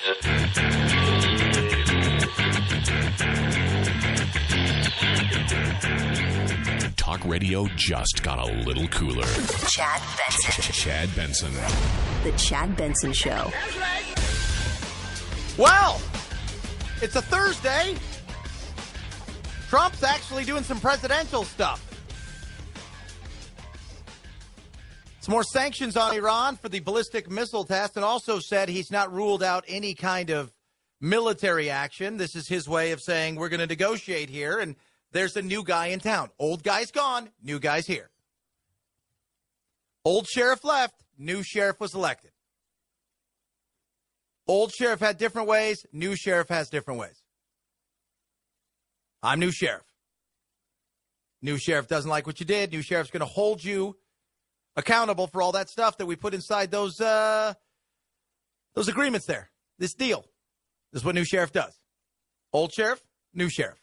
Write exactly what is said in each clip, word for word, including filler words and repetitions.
Talk radio just got a little cooler. Chad Benson. Chad Benson. The Chad Benson Show. Well, it's a Thursday. Trump's actually doing some presidential stuff. Some more sanctions on Iran for the ballistic missile test, and also said he's not ruled out any kind of military action. This is his way of saying we're going to negotiate here, and there's a new guy in town. Old guy's gone, new guy's here. Old sheriff left, new sheriff was elected. Old sheriff had different ways, new sheriff has different ways. I'm new sheriff. New sheriff doesn't like what you did. New sheriff's going to hold you accountable for all that stuff that we put inside those uh, those agreements there. This deal. This is what new sheriff does. Old sheriff, new sheriff.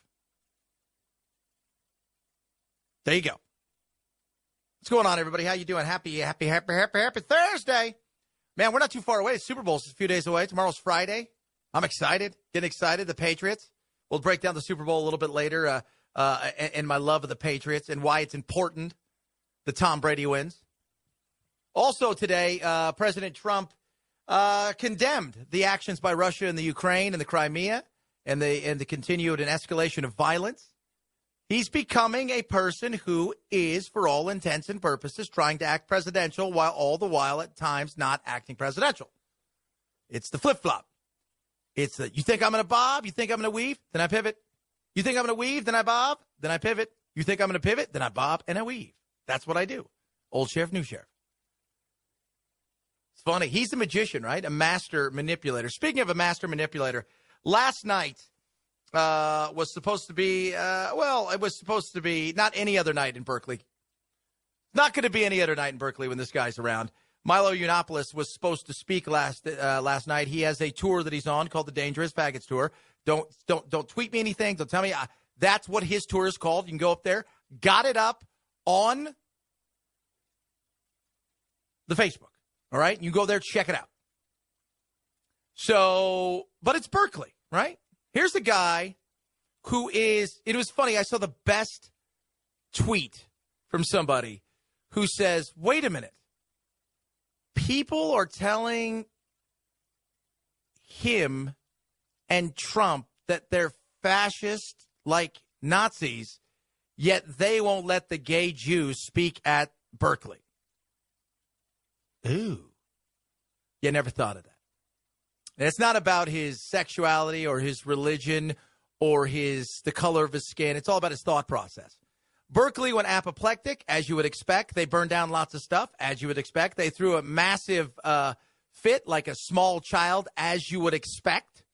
There you go. What's going on, everybody? How you doing? Happy, happy, happy, happy, happy Thursday. Man, we're not too far away. Super Bowl's a few days away. Tomorrow's Friday. I'm excited. Getting excited. The Patriots. We'll break down the Super Bowl a little bit later uh, uh, and, and my love of the Patriots and why it's important that Tom Brady wins. Also today, uh, President Trump uh, condemned the actions by Russia in the Ukraine and the Crimea and the, and the continued and escalation of violence. He's becoming a person who is, for all intents and purposes, trying to act presidential while all the while at times not acting presidential. It's the flip-flop. It's the, you think I'm going to bob? You think I'm going to weave? Then I pivot. You think I'm going to weave? Then I bob? Then I pivot. You think I'm going to pivot? Then I bob and I weave. That's what I do. Old sheriff, new sheriff. It's funny. He's a magician, right? A master manipulator. Speaking of a master manipulator, last night uh, was supposed to be, uh, well, it was supposed to be not any other night in Berkeley. Not going to be any other night in Berkeley when this guy's around. Milo Yiannopoulos was supposed to speak last uh, last night. He has a tour that he's on called the Dangerous Faggots Tour. Don't don't don't tweet me anything. Don't tell me. I, that's what his tour is called. You can go up there. Got it up on the Facebook. All right? You go there, check it out. So, but it's Berkeley, right? Here's a guy who is, it was funny. I saw the best tweet from somebody who says, wait a minute. People are telling him and Trump that they're fascist like Nazis, yet they won't let the gay Jews speak at Berkeley. Ooh. You never thought of that. And it's not about his sexuality or his religion or his the color of his skin. It's all about his thought process. Berkeley went apoplectic, as you would expect. They burned down lots of stuff, as you would expect. They threw a massive uh, fit like a small child, as you would expect.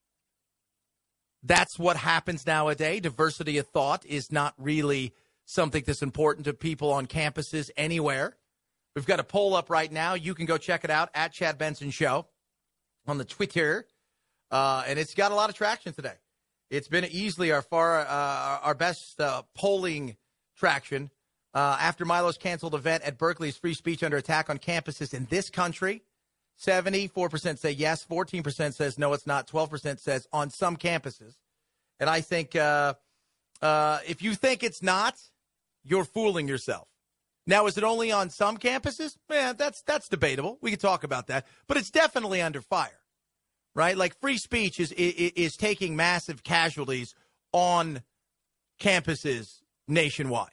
That's what happens nowadays. Diversity of thought is not really something that's important to people on campuses anywhere. We've got a poll up right now. You can go check it out at Chad Benson Show on the Twitter. Uh, and it's got a lot of traction today. It's been easily our far uh, our best uh, polling traction uh, after Milo's canceled event at Berkeley's free speech under attack on campuses in this country. seventy-four percent say yes, fourteen percent says no, it's not, twelve percent says on some campuses. And I think uh, uh, if you think it's not, you're fooling yourself. Now, is it only on some campuses? Man, that's that's debatable. We could talk about that. But it's definitely under fire, right? Like free speech is is, is taking massive casualties on campuses nationwide.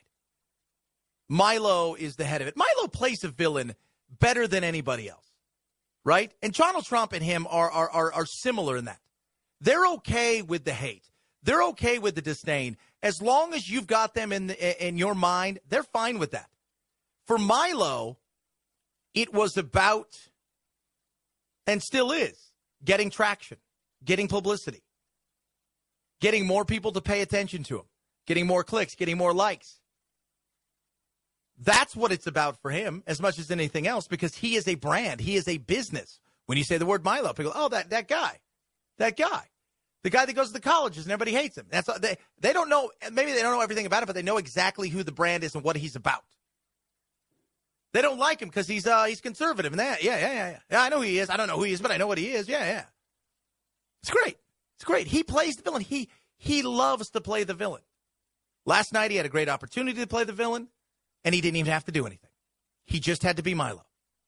Milo is the head of it. Milo plays a villain better than anybody else, right? And Donald Trump and him are are are, are similar in that. They're okay with the hate. They're okay with the disdain. As long as you've got them in the, in your mind, they're fine with that. For Milo, it was about, and still is, getting traction, getting publicity, getting more people to pay attention to him, getting more clicks, getting more likes. That's what it's about for him as much as anything else, because he is a brand. He is a business. When you say the word Milo, people go, oh, that, that guy, that guy, the guy that goes to the colleges and everybody hates him. That's they, they don't know, maybe they don't know everything about it, but they know exactly who the brand is and what he's about. They don't like him because he's uh, he's conservative. And that, yeah, yeah, yeah, yeah. Yeah, I know who he is. I don't know who he is, but I know what he is. Yeah, yeah. It's great. It's great. He plays the villain. He he loves to play the villain. Last night he had a great opportunity to play the villain, and he didn't even have to do anything. He just had to be Milo.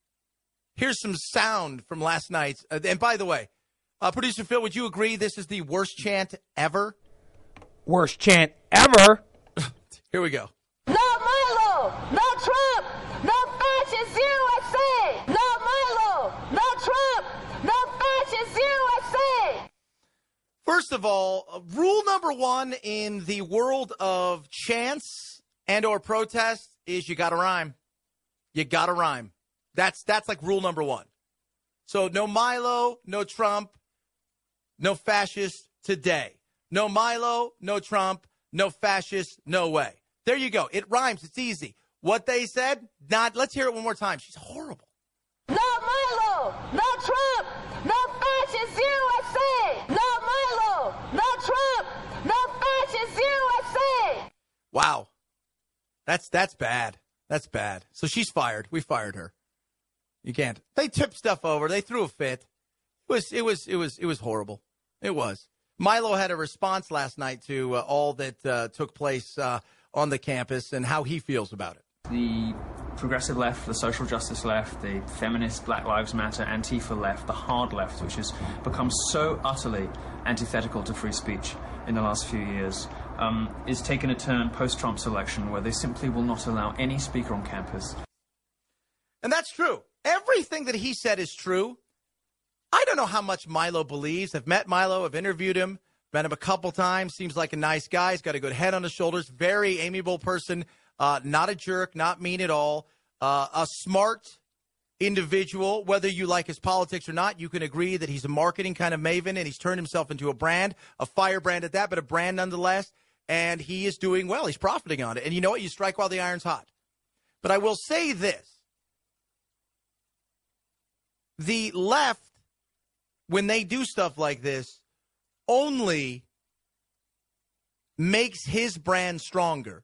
Here's some sound from last night's. Uh, and by the way, uh, Producer Phil, would you agree this is the worst chant ever? Worst chant ever? Here we go. No Milo, no Trump, no fascist U S A. No Milo, no Trump, no fascist U S A. First of all, uh, rule number one in the world of chants and or protests is you got to rhyme. You got to rhyme. That's that's like rule number one. So no Milo, no Trump, no fascist today. No Milo, no Trump, no fascist, no way. There you go. It rhymes. It's easy. What they said, not. Let's hear it one more time. She's horrible. No Milo, no Trump, no fascist U S A. No Milo, no Trump, no fascist U S A. Wow. That's that's bad. That's bad. So she's fired. We fired her. You can't. They tipped stuff over. They threw a fit. It was it was it was it was horrible. It was. Milo had a response last night to uh, all that uh, took place uh, on the campus and how he feels about it. The progressive left, the social justice left, the feminist Black Lives Matter, Antifa left, the hard left, which has become so utterly antithetical to free speech in the last few years, um, is taking a turn post-Trump's election where they simply will not allow any speaker on campus. And that's true. Everything that he said is true. I don't know how much Milo believes. I've met Milo. I've interviewed him. Met him a couple times. Seems like a nice guy. He's got a good head on his shoulders. Very amiable person. Uh, not a jerk. Not mean at all. Uh, a smart individual. Whether you like his politics or not, you can agree that he's a marketing kind of maven, and he's turned himself into a brand, a firebrand at that, but a brand nonetheless. And he is doing well. He's profiting on it. And you know what? You strike while the iron's hot. But I will say this. The left, when they do stuff like this, only makes his brand stronger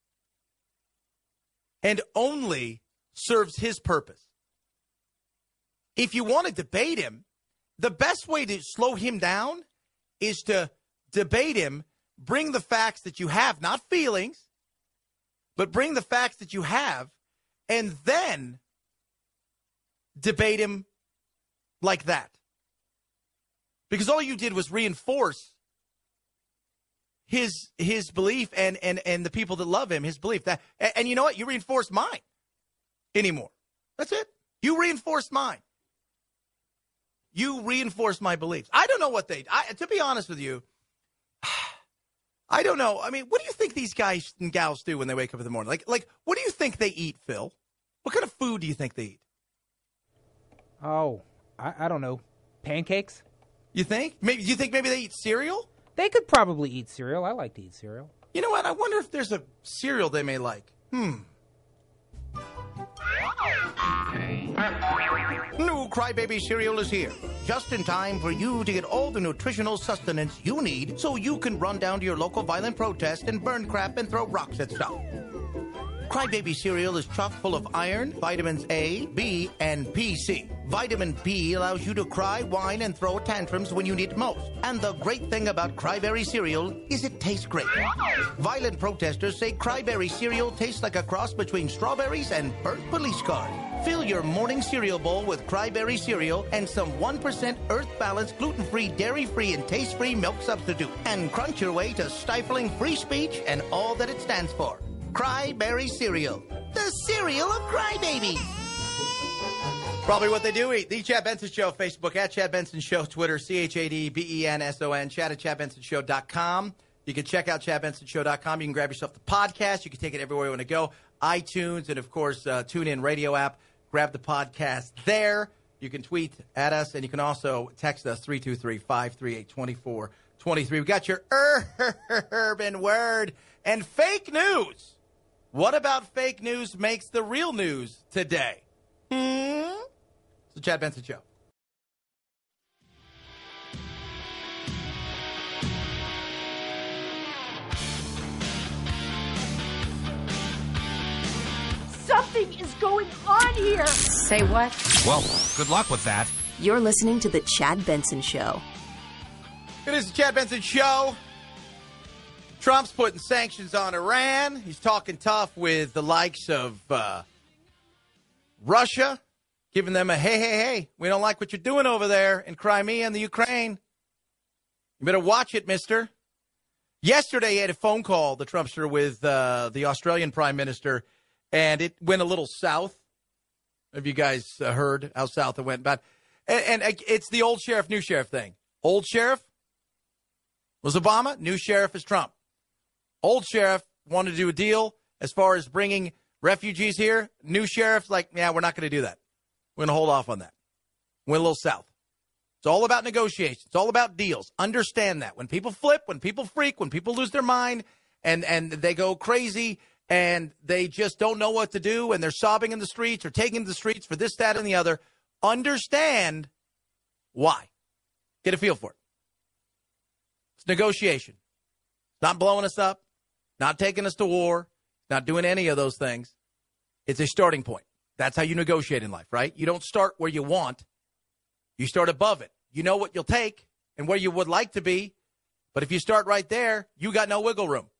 and only serves his purpose. If you want to debate him, the best way to slow him down is to debate him, bring the facts that you have, not feelings, but bring the facts that you have, and then debate him like that. Because all you did was reinforce his his belief and, and, and the people that love him, his belief. That and, and you know what? You reinforced mine anymore. That's it. You reinforced mine. You reinforced my beliefs. I don't know what they I, to be honest with you, I don't know. I mean, what do you think these guys and gals do when they wake up in the morning? Like, like what do you think they eat, Phil? What kind of food do you think they eat? Oh, I, I don't know. Pancakes? You think? Maybe you think maybe they eat cereal? They could probably eat cereal. I like to eat cereal. You know what? I wonder if there's a cereal they may like. Hmm. New Crybaby cereal is here. Just in time for you to get all the nutritional sustenance you need so you can run down to your local violent protest and burn crap and throw rocks at stuff. Crybaby cereal is chock full of iron, vitamins A, B, and P C. Vitamin P allows you to cry, whine, and throw tantrums when you need it most. And the great thing about Cryberry cereal is it tastes great. Violent protesters say Cryberry cereal tastes like a cross between strawberries and burnt police cars. Fill your morning cereal bowl with Cryberry cereal and some one percent earth-balanced, gluten-free, dairy-free, and taste-free milk substitute. And crunch your way to stifling free speech and all that it stands for. Cryberry cereal. The cereal of crybabies. Probably what they do eat. The Chad Benson Show, Facebook at Chad Benson Show, Twitter, C H A D B E N S O N, chat at chad benson show dot com. You can check out chad benson show dot com. You can grab yourself the podcast. You can take it everywhere you want to go. iTunes and, of course, uh, TuneIn radio app. Grab the podcast there. You can tweet at us, and you can also text us, three two three, five three eight, two four two three. We got your urban word and fake news. What about fake news makes the real news today? Hmm? It's the Chad Benson Show. Something is going on here. Say what? Well, good luck with that. You're listening to The Chad Benson Show. It is the Chad Benson Show. Trump's putting sanctions on Iran. He's talking tough with the likes of uh, Russia, giving them a, hey, hey, hey, we don't like what you're doing over there in Crimea and the Ukraine. You better watch it, mister. Yesterday, he had a phone call, the Trumpster, with uh, the Australian Prime Minister, and it went a little south. Have you guys uh, heard how south it went? But and, and it's the old sheriff, new sheriff thing. Old sheriff was Obama. New sheriff is Trump. Old sheriff wanted to do a deal as far as bringing refugees here. New sheriff's like, yeah, we're not going to do that. We're going to hold off on that. Went a little south. It's all about negotiations. It's all about deals. Understand that. When people flip, when people freak, when people lose their mind and, and they go crazy and they just don't know what to do and they're sobbing in the streets or taking to the streets for this, that, and the other, understand why. Get a feel for it. It's negotiation. Not blowing us up, not taking us to war, not doing any of those things. It's a starting point. That's how you negotiate in life, right? You don't start where you want. You start above it. You know what you'll take and where you would like to be. But if you start right there, you got no wiggle room.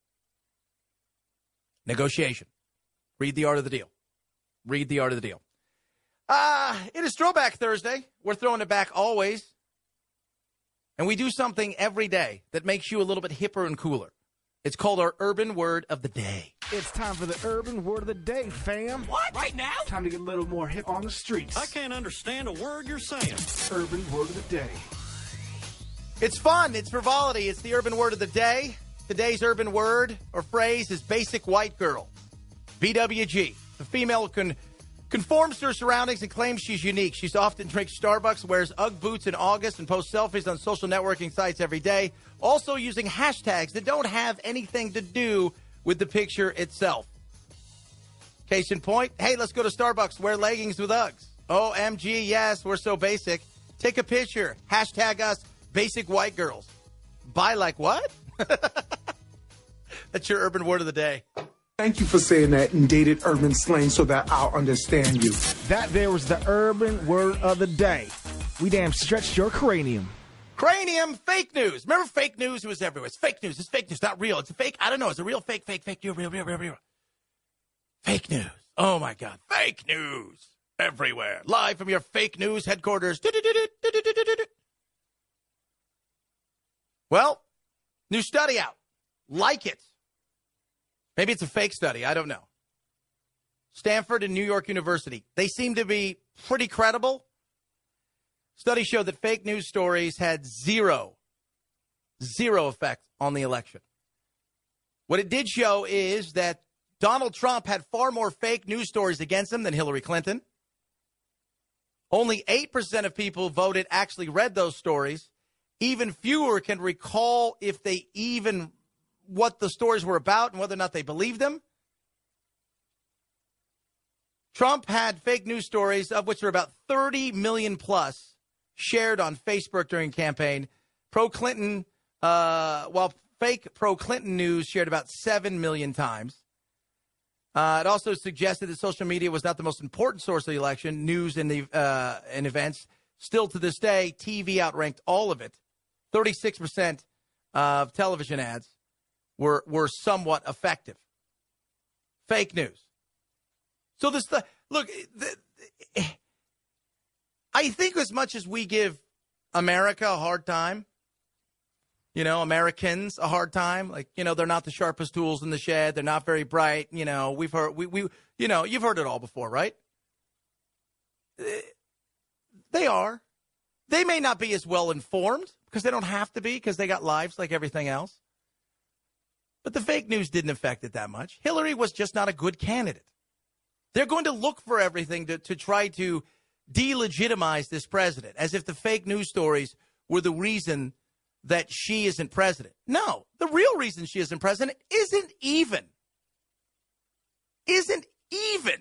Negotiation. Read the art of the deal. Read the art of the deal. Uh, it is Throwback Thursday. We're throwing it back always. And we do something every day that makes you a little bit hipper and cooler. It's called our Urban Word of the Day. It's time for the Urban Word of the Day, fam. What? Right now? Time to get a little more hip on the streets. I can't understand a word you're saying. Urban Word of the Day. It's fun. It's frivolity. It's the Urban Word of the Day. Today's urban word or phrase is basic white girl. B W G. The female who can conforms to her surroundings and claims she's unique. She's often drinks Starbucks, wears Ugg boots in August, and posts selfies on social networking sites every day, also using hashtags that don't have anything to do with the picture itself. Case in point, hey, let's go to Starbucks, wear leggings with Uggs. O M G, yes, we're so basic. Take a picture. Hashtag us, basic white girls. Buy like what? That's your urban word of the day. Thank you for saying that in dated urban slang so that I'll understand you. That there was the Urban Word of the Day. We damn stretched your cranium. Cranium, fake news. Remember fake news? It was everywhere. It's fake news. It's fake news. Not real. It's a fake. I don't know. It's a real fake, fake, fake, real, real, real, real, real. Fake news. Oh, my God. Fake news. Everywhere. Live from your fake news headquarters. Well, new study out. Like it. Maybe it's a fake study. I don't know. Stanford and New York University. They seem to be pretty credible. Studies showed that fake news stories had zero, zero effect on the election. What it did show is that Donald Trump had far more fake news stories against him than Hillary Clinton. Only eight percent of people voted actually read those stories. Even fewer can recall if they even what the stories were about and whether or not they believed them. Trump had fake news stories, of which are about thirty million plus, shared on Facebook during campaign. Pro-Clinton, uh, while fake pro-Clinton news shared about seven million times. Uh, it also suggested that social media was not the most important source of the election, news and, the, uh, and events. Still to this day, T V outranked all of it. thirty-six percent of television ads were were somewhat effective. Fake news. So this, the, look, the, the, I think as much as we give America a hard time, you know, Americans a hard time, like, you know, they're not the sharpest tools in the shed. They're not very bright. You know, we've heard, we, we, you know, you've heard it all before, right? They are. They may not be as well informed because they don't have to be because they got lives like everything else. But the fake news didn't affect it that much. Hillary was just not a good candidate. They're going to look for everything to, to try to delegitimize this president, as if the fake news stories were the reason that she isn't president. No, the real reason she isn't president isn't even. Isn't even.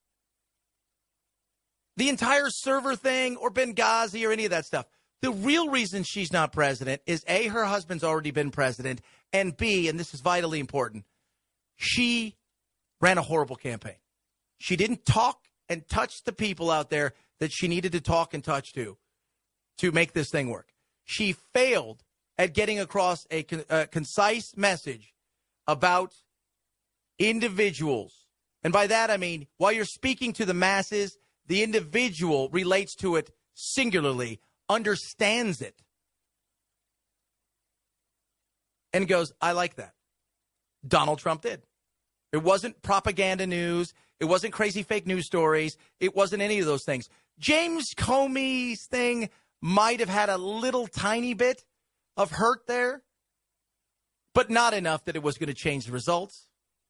The entire server thing or Benghazi or any of that stuff. The real reason she's not president is A, her husband's already been president, and B, and this is vitally important, she ran a horrible campaign. She didn't talk and touch the people out there that she needed to talk and touch to to make this thing work. She failed at getting across a, con- a concise message about individuals. And by that, I mean, while you're speaking to the masses, the individual relates to it singularly, understands it, and goes, I like that. Donald Trump did. It wasn't propaganda news. It wasn't crazy fake news stories. It wasn't any of those things. James Comey's thing might have had a little tiny bit of hurt there, but not enough that it was going to change the results.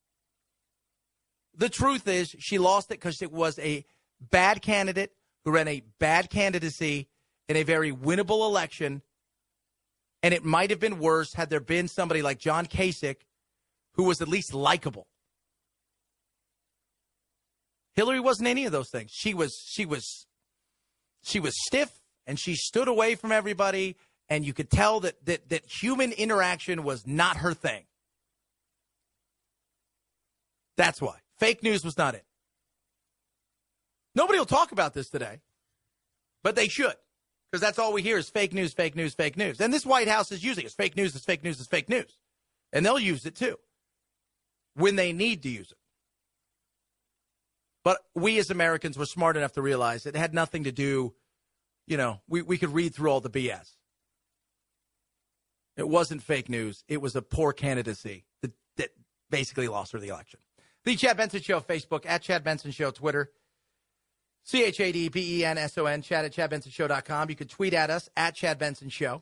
The truth is she lost it because it was a bad candidate who ran a bad candidacy in a very winnable election, and it might have been worse had there been somebody like John Kasich who was at least likable. Hillary wasn't any of those things. She was she was she was stiff, and she stood away from everybody, and you could tell that that that human interaction was not her thing. That's why. Fake news was not it. Nobody will talk about this today, but they should, because that's all we hear is fake news, fake news, fake news. And this White House is using it. It's fake news, it's fake news, it's fake news. And they'll use it too when they need to use it. But we as Americans were smart enough to realize it had nothing to do, you know, we, we could read through all the B S. It wasn't fake news. It was a poor candidacy that, that basically lost her the election. The Chad Benson Show, Facebook, at Chad Benson Show, Twitter, C H A D B E N S O N, Chad at chad benson show dot com. You can tweet at us, at Chad Benson Show.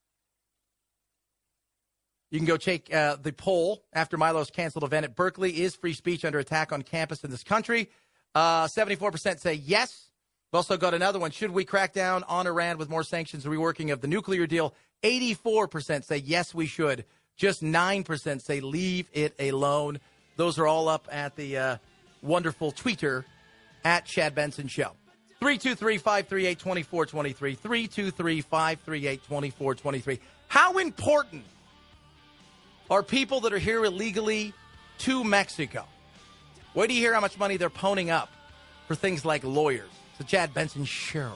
You can go take uh, the poll after Milo's canceled event at Berkeley. Is free speech under attack on campus in this country? Uh, seventy-four percent say yes. We've also got another one. Should we crack down on Iran with more sanctions and reworking of the nuclear deal? eighty-four percent say yes, we should. Just nine percent say leave it alone. Those are all up at the uh, wonderful Twitter at Chad Benson Show. three two three, five three eight, two four two three. three two three, five three eight, two four two three. How important are people that are here illegally to Mexico? Wait till you hear how much money they're ponying up for things like lawyers. It's the Chad Benson Show.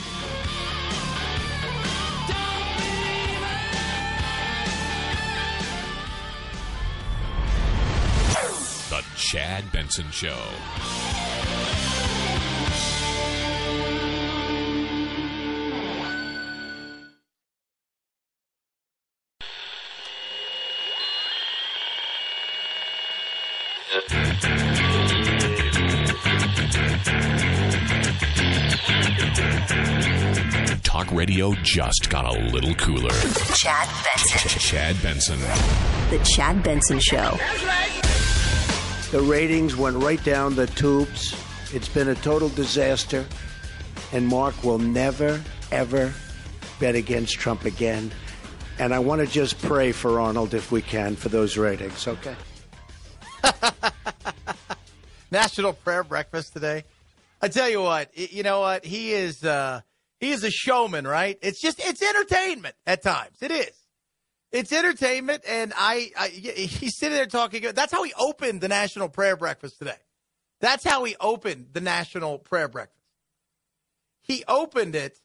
The Chad Benson Show. Talk radio just got a little cooler. Chad Benson. Chad Benson. The Chad Benson Show. The ratings went right down the tubes. It's been a total disaster. And Mark will never, ever bet against Trump again. And I want to just pray for Arnold if we can for those ratings, okay? National Prayer Breakfast today. I tell you what, you know what? He is uh, he is a showman, right? It's just, it's entertainment at times. It is. It's entertainment, and I, I he's sitting there talking. That's how he opened the National Prayer Breakfast today. That's how he opened the National Prayer Breakfast. He opened it.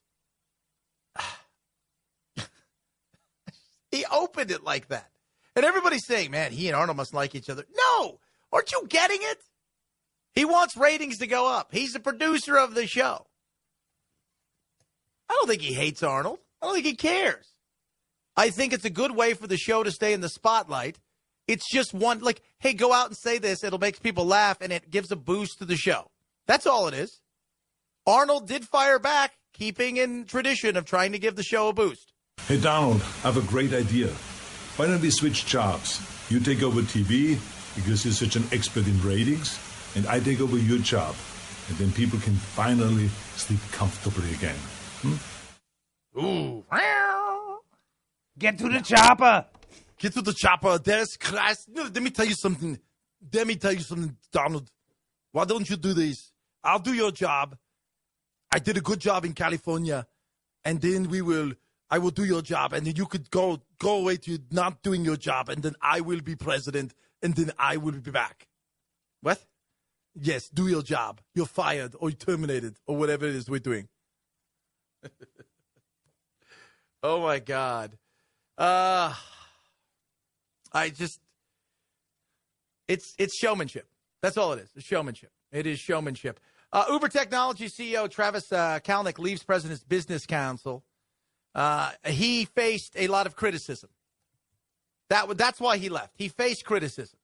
He opened it like that. And everybody's saying, man, he and Arnold must like each other. No! Aren't you getting it? He wants ratings to go up. He's the producer of the show. I don't think he hates Arnold. I don't think he cares. I think it's a good way for the show to stay in the spotlight. It's just one, like, hey, go out and say this. It'll make people laugh, and it gives a boost to the show. That's all it is. Arnold did fire back, keeping in tradition of trying to give the show a boost. Hey, Donald, I have a great idea. Why don't we switch jobs? You take over T V because you're such an expert in ratings, and I take over your job. And then people can finally sleep comfortably again. Hmm? Ooh. Get to the chopper. Get to the chopper. There's Christ. Let me tell you something. Let me tell you something, Donald. Why don't you do this? I'll do your job. I did a good job in California. And then we will, I will do your job. And then you could go, go away to not doing your job. And then I will be president. And then I will be back. What? Yes, do your job. You're fired or you're terminated or whatever it is we're doing. Oh, my God. Uh, I just, it's it's showmanship. That's all it is. It's showmanship. It is showmanship. Uh, Uber Technology C E O Travis uh, Kalanick leaves President's Business Council. Uh, he faced a lot of criticism. That That's why he left. He faced criticism.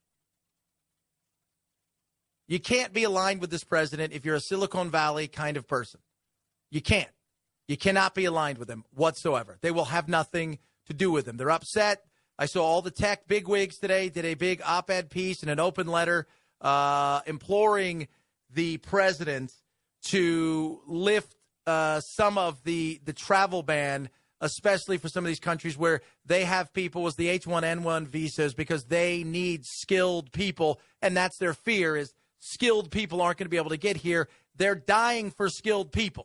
You can't be aligned with this president if you're a Silicon Valley kind of person. You can't. You cannot be aligned with them whatsoever. They will have nothing to do with them. They're upset. I saw all the tech bigwigs today did a big op-ed piece and an open letter uh, imploring the president to lift uh, some of the, the travel ban, especially for some of these countries where they have people with the H one N one visas because they need skilled people, and that's their fear is skilled people aren't going to be able to get here. They're dying for skilled people.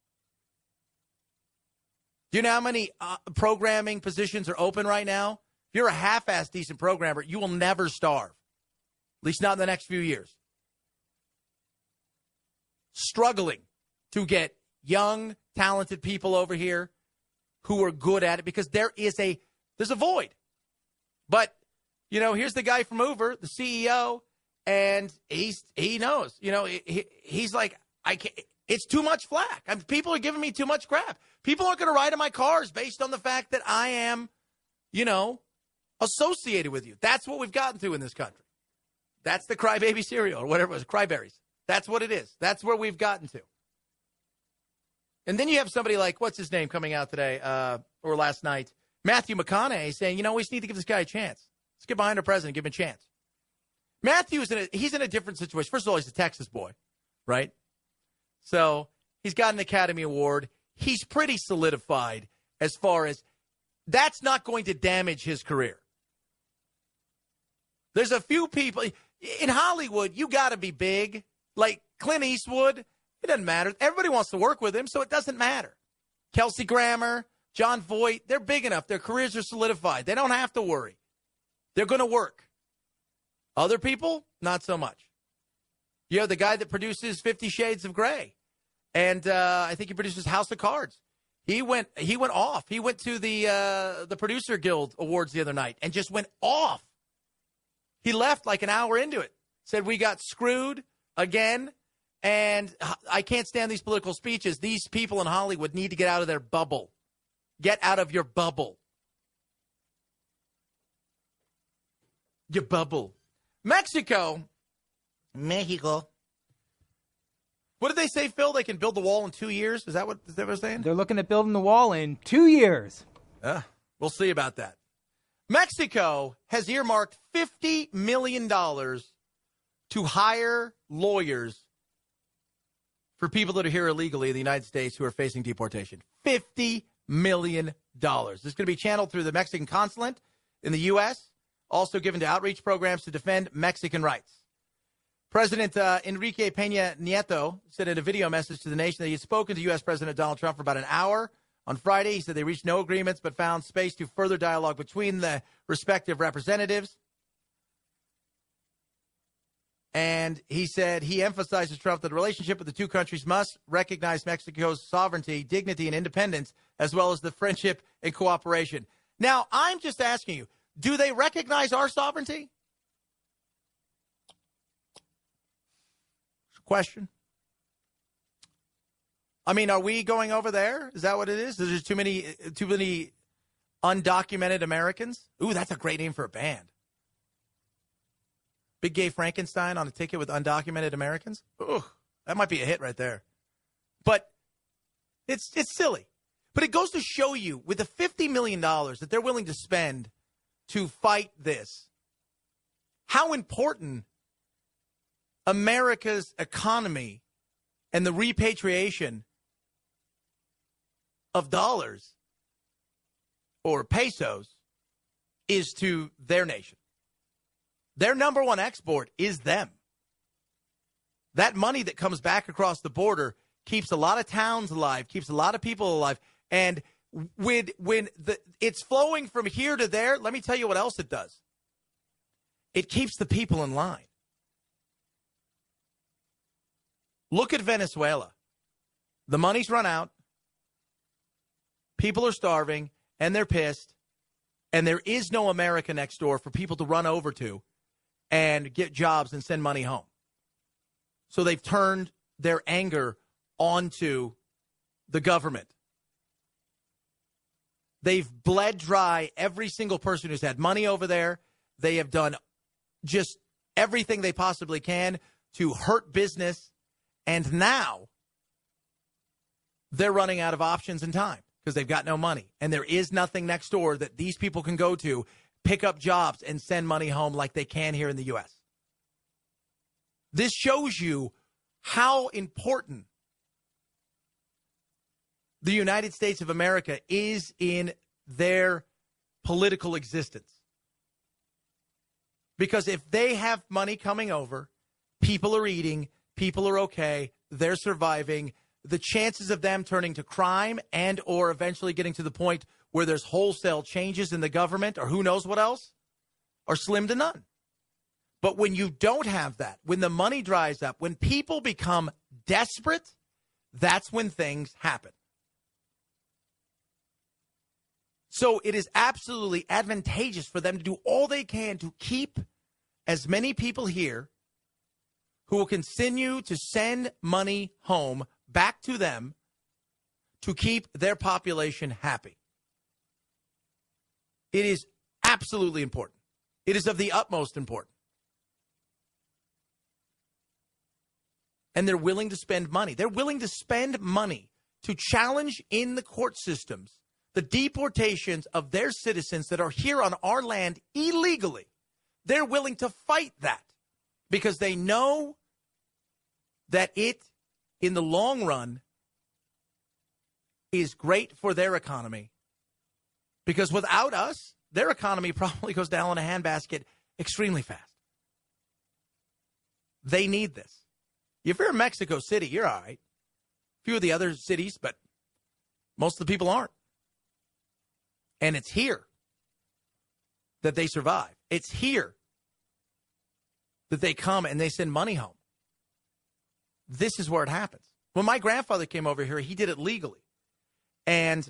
Do you know how many uh, programming positions are open right now? If you're a half-assed decent programmer, you will never starve, at least not in the next few years. Struggling to get young, talented people over here who are good at it because there is a there's a void. But, you know, here's the guy from Uber, the C E O, and he's he knows. You know, he, he's like, I can't, it's too much flack. I mean, people are giving me too much crap. People aren't going to ride in my cars based on the fact that I am, you know, associated with you. That's what we've gotten to in this country. That's the crybaby cereal or whatever it was, cryberries. That's what it is. That's where we've gotten to. And then you have somebody like, what's his name coming out today uh, or last night? Matthew McConaughey saying, you know, we just need to give this guy a chance. Let's get behind our president, give him a chance. Matthew's in a, he's in a different situation. First of all, he's a Texas boy, right? So he's got an Academy Award. He's pretty solidified as far as that's not going to damage his career. There's a few people in Hollywood, you got to be big. Like Clint Eastwood, it doesn't matter. Everybody wants to work with him, so it doesn't matter. Kelsey Grammer, John Voight, they're big enough. Their careers are solidified. They don't have to worry. They're going to work. Other people, not so much. You have the guy that produces Fifty Shades of Grey, and uh, I think he produces House of Cards. He went he went off. He went to the uh, the Producer Guild Awards the other night and just went off. He left like an hour into it. Said we got screwed again, and I can't stand these political speeches. These people in Hollywood need to get out of their bubble. Get out of your bubble. Your bubble. Mexico. Mexico. What did they say, Phil? They can build the wall in two years? Is that what, is that what they're saying? They're looking at building the wall in two years. Uh, we'll see about that. Mexico has earmarked fifty million dollars to hire lawyers for people that are here illegally in the United States who are facing deportation. fifty million dollars. This is going to be channeled through the Mexican consulate in the U S, also given to outreach programs to defend Mexican rights. President uh, Enrique Peña Nieto said in a video message to the nation that he had spoken to U S President Donald Trump for about an hour. On Friday, he said they reached no agreements but found space to further dialogue between the respective representatives. And he said he emphasizes Trump that the relationship with the two countries must recognize Mexico's sovereignty, dignity, and independence, as well as the friendship and cooperation. Now, I'm just asking you, do they recognize our sovereignty? Question. I mean, are we going over there? Is that what it is? There's too many, too many undocumented Americans? Ooh, that's a great name for a band. Big Gay Frankenstein on a ticket with undocumented Americans? Ooh, that might be a hit right there. But it's it's silly. But it goes to show you, with the fifty million dollars that they're willing to spend to fight this, how important America's economy and the repatriation of dollars or pesos is to their nation. Their number one export is them. That money that comes back across the border keeps a lot of towns alive, keeps a lot of people alive. And when, when the, it's flowing from here to there, let me tell you what else it does. It keeps the people in line. Look at Venezuela. The money's run out. People are starving, and they're pissed. And there is no America next door for people to run over to and get jobs and send money home. So they've turned their anger onto the government. They've bled dry every single person who's had money over there. They have done just everything they possibly can to hurt business. And now they're running out of options and time because they've got no money. And there is nothing next door that these people can go to, pick up jobs, and send money home like they can here in the U S. This shows you how important the United States of America is in their political existence. Because if they have money coming over, people are eating, people are okay, they're surviving, the chances of them turning to crime and or eventually getting to the point where there's wholesale changes in the government or who knows what else are slim to none. But when you don't have that, when the money dries up, when people become desperate, that's when things happen. So it is absolutely advantageous for them to do all they can to keep as many people here who will continue to send money home back to them to keep their population happy. It is absolutely important. It is of the utmost importance. And they're willing to spend money. They're willing to spend money to challenge in the court systems the deportations of their citizens that are here on our land illegally. They're willing to fight that because they know that it, in the long run, is great for their economy. Because without us, their economy probably goes down in a handbasket extremely fast. They need this. If you're in Mexico City, you're all right. A few of the other cities, but most of the people aren't. And it's here that they survive. It's here that they come and they send money home. This is where it happens. When my grandfather came over here, he did it legally. And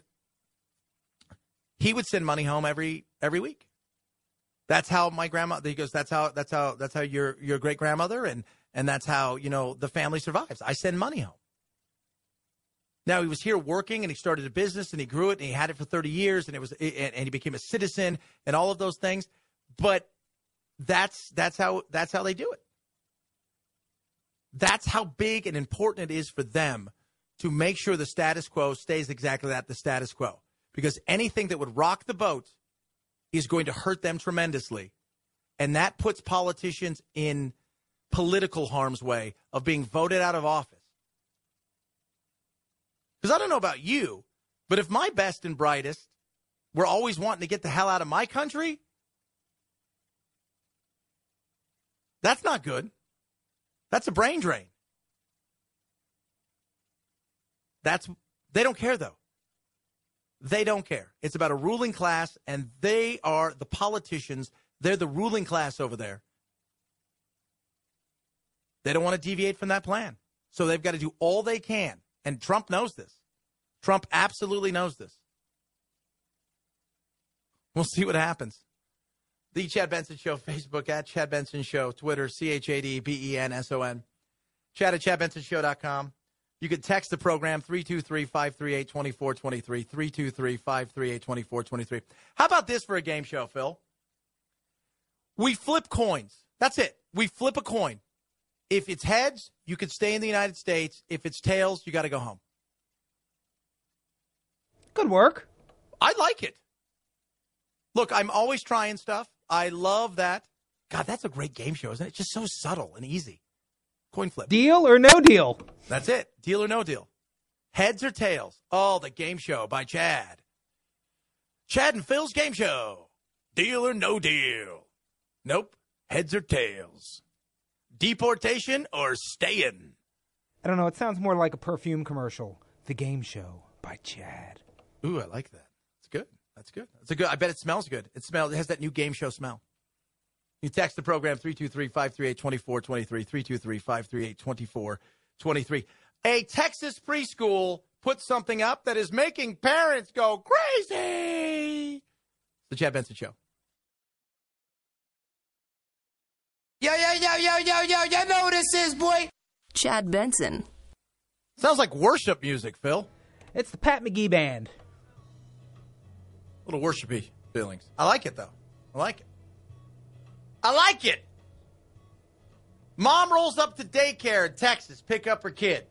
he would send money home every every week. That's how my grandma, he goes, that's how that's how that's how your your great grandmother and and that's how, you know, the family survives. I send money home. Now, he was here working, and he started a business, and he grew it, and he had it for thirty years, and it was, and, and he became a citizen, and all of those things. But that's that's how that's how they do it. That's how big and important it is for them to make sure the status quo stays exactly that, the status quo. Because anything that would rock the boat is going to hurt them tremendously, and that puts politicians in political harm's way of being voted out of office. Because I don't know about you, but if my best and brightest were always wanting to get the hell out of my country, that's not good. That's a brain drain. That's they don't care, though. They don't care. It's about a ruling class, and they are the politicians. They're the ruling class over there. They don't want to deviate from that plan. So they've got to do all they can. And Trump knows this. Trump absolutely knows this. We'll see what happens. The Chad Benson Show, Facebook at Chad Benson Show, Twitter, C H A D B E N S O N. Chad at chad benson show dot com. You can text the program, three two three, five three eight, two four two three, three two three, five three eight, two four two three. How about this for a game show, Phil? We flip coins. That's it. We flip a coin. If it's heads, you could stay in the United States. If it's tails, you got to go home. Good work. I like it. Look, I'm always trying stuff. I love that. God, that's a great game show, isn't it? It's just so subtle and easy. Coin flip. Deal or no deal? That's it. Deal or no deal. Heads or tails? Oh, the game show by Chad. Chad and Phil's game show. Deal or no deal? Nope. Heads or tails? Deportation or staying? I don't know. It sounds more like a perfume commercial. The game show by Chad. Ooh, I like that. It's good. That's good. It's a good. I bet it smells good. It smells. It has that new game show smell. You text the program three two three, five three eight, two four two three, three two three, five three eight, two four two three. A Texas preschool put something up that is making parents go crazy. The Chad Benson Show. Yo, yo, yo, yo, yo, yo, you know what this is, boy? Chad Benson. Sounds like worship music, Phil. It's the Pat McGee Band. Little worshipy feelings. I like it, though. I like it. I like it. Mom rolls up to daycare in Texas, pick up her kid.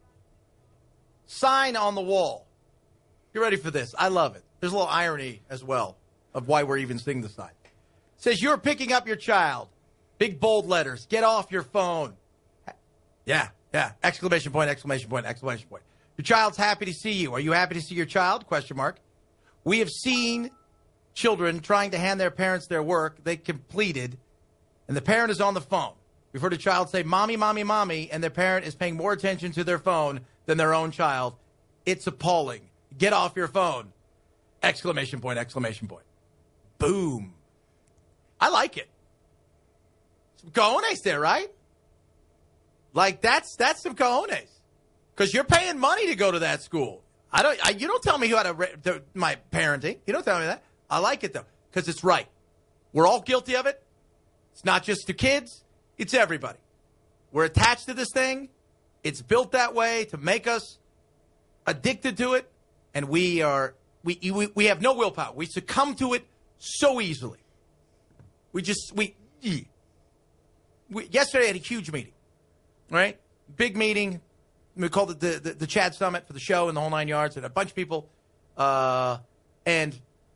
Sign on the wall. Get ready for this. I love it. There's a little irony as well of why we're even seeing the sign. It says, you're picking up your child. Big bold letters. Get off your phone. Yeah, yeah. Exclamation point, exclamation point, exclamation point. Your child's happy to see you. Are you happy to see your child? Question mark. We have seen children trying to hand their parents their work they completed, and the parent is on the phone. We've heard a child say, mommy, mommy, mommy, and their parent is paying more attention to their phone than their own child. It's appalling. Get off your phone. Exclamation point, exclamation point. Boom. I like it. Some cojones there, right? Like, that's that's some cojones. Because you're paying money to go to that school. I don't. I, you don't tell me how to, re- to my parenting. You don't tell me that. I like it, though, because it's right. We're all guilty of it. It's not just the kids. It's everybody. We're attached to this thing. It's built that way to make us addicted to it, and we are we we, we have no willpower. We succumb to it so easily. We just we, we yesterday I had a huge meeting, right? Big meeting. We called it the, the the Chad Summit for the show and the whole nine yards, and a bunch of people. Uh, and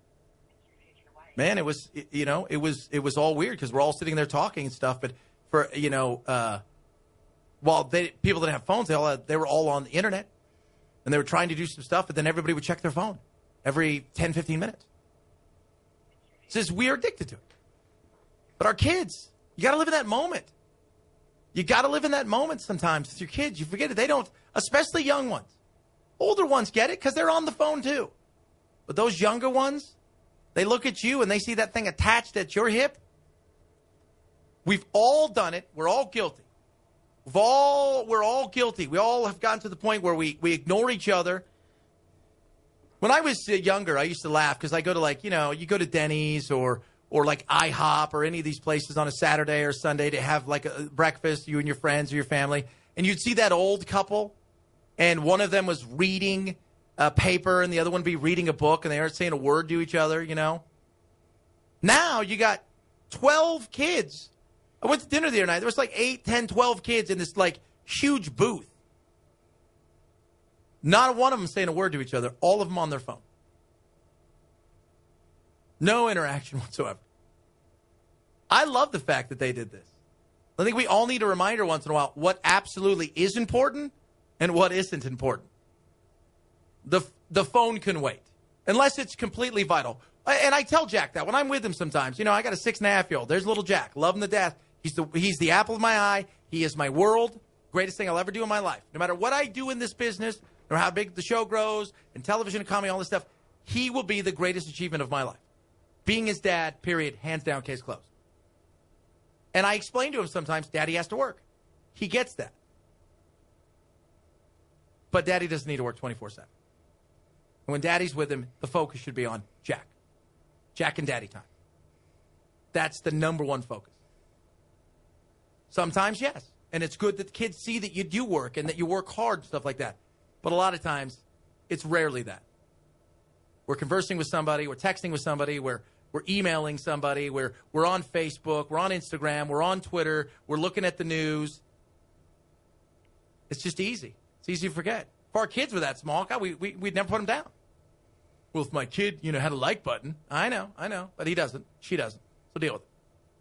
man, it was it, you know it was it was all weird because we're all sitting there talking and stuff, but. For, you know, uh, while they, people didn't have phones, they all had, they were all on the internet, and they were trying to do some stuff, but then everybody would check their phone every ten, fifteen minutes. It says we are addicted to it. But our kids, you got to live in that moment. You got to live in that moment sometimes with your kids. You forget it. They don't, especially young ones. Older ones get it because they're on the phone too. But those younger ones, they look at you and they see that thing attached at your hip. We've all done it. We're all guilty. We've all, we're all guilty. We all have gotten to the point where we, we ignore each other. When I was uh, younger, I used to laugh because I go to like, you know, you go to Denny's or or like IHOP or any of these places on a Saturday or Sunday to have like a breakfast, you and your friends or your family, and you'd see that old couple, and one of them was reading a paper and the other one would be reading a book, and they aren't saying a word to each other, you know. Now you got twelve kids. I went to dinner the other night. There was like eight, ten, twelve kids in this, like, huge booth. Not one of them saying a word to each other. All of them on their phone. No interaction whatsoever. I love the fact that they did this. I think we all need a reminder once in a while what absolutely is important and what isn't important. The, the phone can wait, unless it's completely vital. And I tell Jack that when I'm with him sometimes. You know, I got a six-and-a-half-year-old. There's little Jack. Love him to death. He's the he's the apple of my eye. He is my world. Greatest thing I'll ever do in my life. No matter what I do in this business, or how big the show grows, and television and comedy, all this stuff, he will be the greatest achievement of my life. Being his dad, period, hands down, case closed. And I explain to him sometimes, Daddy has to work. He gets that. But Daddy doesn't need to work twenty-four seven. And when Daddy's with him, the focus should be on Jack. Jack and Daddy time. That's the number one focus. Sometimes, yes. And it's good that the kids see that you do work and that you work hard and stuff like that. But a lot of times, it's rarely that. We're conversing with somebody. We're texting with somebody. We're, we're emailing somebody. We're, we're on Facebook. We're on Instagram. We're on Twitter. We're looking at the news. It's just easy. It's easy to forget. If our kids were that small, God, we, we, we'd never put them down. Well, if my kid, you know, had a like button, I know, I know. But he doesn't. She doesn't. So deal with it.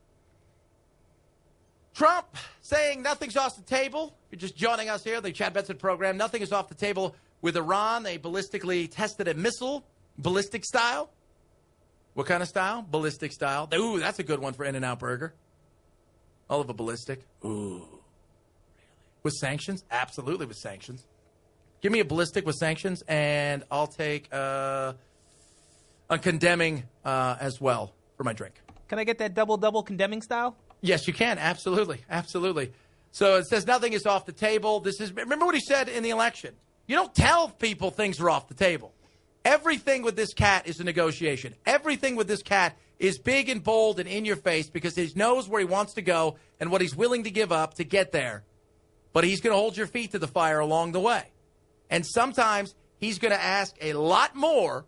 Trump saying nothing's off the table. If you're just joining us here, the Chad Benson program, nothing is off the table with Iran. They ballistically tested a missile, ballistic style. What kind of style? Ballistic style. Ooh, that's a good one for In-N-Out Burger. All of a ballistic. Ooh. Really? With sanctions? Absolutely with sanctions. Give me a ballistic with sanctions, and I'll take uh, a condemning uh, as well for my drink. Can I get that double-double condemning style? Yes, you can. Absolutely. Absolutely. So it says nothing is off the table. This is, remember what he said in the election. You don't tell people things are off the table. Everything with this cat is a negotiation. Everything with this cat is big and bold and in your face because he knows where he wants to go and what he's willing to give up to get there. But he's going to hold your feet to the fire along the way. And sometimes he's going to ask a lot more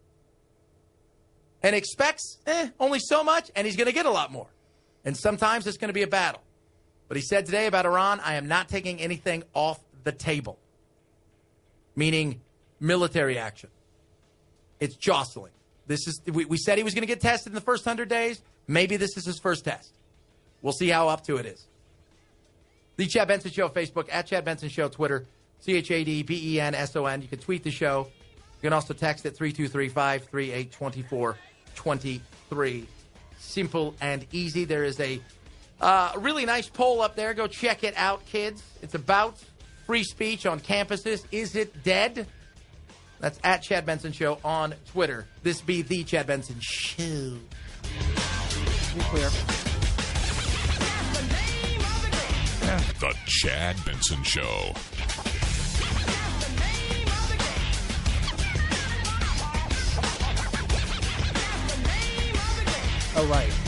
and expects eh, only so much, and he's going to get a lot more. And sometimes it's going to be a battle. But he said today about Iran, I am not taking anything off the table, meaning military action. It's jostling. This is we, we said he was going to get tested in the first one hundred days. Maybe this is his first test. We'll see how up to it is. The Chad Benson Show, Facebook, at Chad Benson Show, Twitter, C H A D B E N S O N. You can tweet the show. You can also text at three two three, five three eight, two four two three. Simple and easy. There is a uh, really nice poll up there. Go check it out, kids. It's about free speech on campuses. Is it dead? That's at Chad Benson Show on Twitter. This be the Chad Benson Show. Be clear. The Chad Benson Show. All right.